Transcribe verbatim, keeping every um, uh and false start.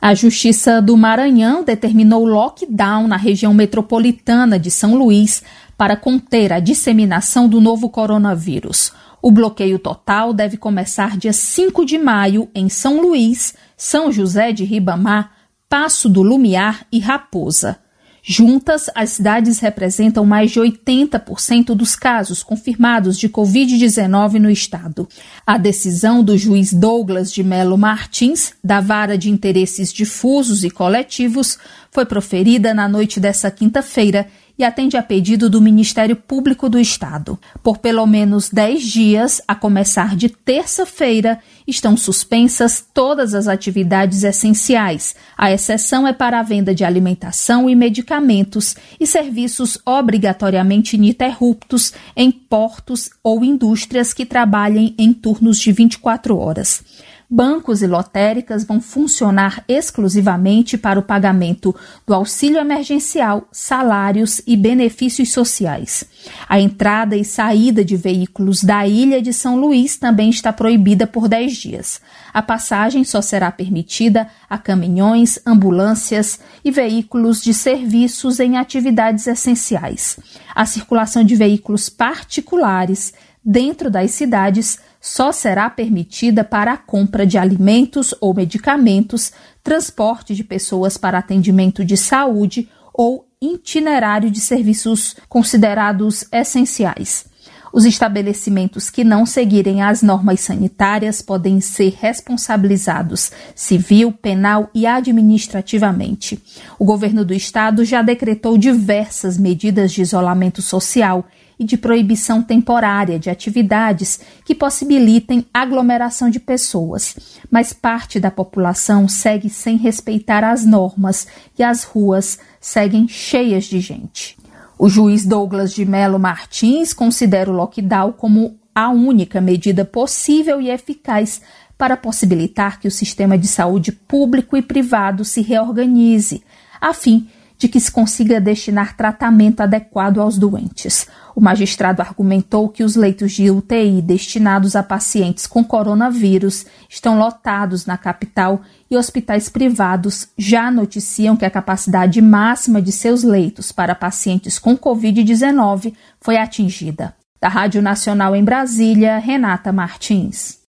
A Justiça do Maranhão determinou lockdown na região metropolitana de São Luís para conter a disseminação do novo coronavírus. O bloqueio total deve começar dia cinco de maio em São Luís, São José de Ribamar, Paço do Lumiar e Raposa. Juntas, as cidades representam mais de oitenta por cento dos casos confirmados de covid dezenove no estado. A decisão do juiz Douglas de Melo Martins, da Vara de Interesses Difusos e Coletivos, foi proferida na noite desta quinta-feira e atende a pedido do Ministério Público do Estado. Por pelo menos dez dias, a começar de terça-feira, estão suspensas todas as atividades essenciais. A exceção é para a venda de alimentação e medicamentos e serviços obrigatoriamente ininterruptos em portos ou indústrias que trabalhem em turnos de vinte e quatro horas. Bancos e lotéricas vão funcionar exclusivamente para o pagamento do auxílio emergencial, salários e benefícios sociais. A entrada e saída de veículos da Ilha de São Luís também está proibida por dez dias. A passagem só será permitida a caminhões, ambulâncias e veículos de serviços em atividades essenciais. A circulação de veículos particulares dentro das cidades só será permitida para a compra de alimentos ou medicamentos, transporte de pessoas para atendimento de saúde ou itinerário de serviços considerados essenciais. Os estabelecimentos que não seguirem as normas sanitárias podem ser responsabilizados civil, penal e administrativamente. O governo do estado já decretou diversas medidas de isolamento social e de proibição temporária de atividades que possibilitem aglomeração de pessoas, mas parte da população segue sem respeitar as normas e as ruas seguem cheias de gente. O juiz Douglas de Melo Martins considera o lockdown como a única medida possível e eficaz para possibilitar que o sistema de saúde público e privado se reorganize, a fim de que se consiga destinar tratamento adequado aos doentes. O magistrado argumentou que os leitos de U T I destinados a pacientes com coronavírus estão lotados na capital e hospitais privados já noticiam que a capacidade máxima de seus leitos para pacientes com covid dezenove foi atingida. Da Rádio Nacional em Brasília, Renata Martins.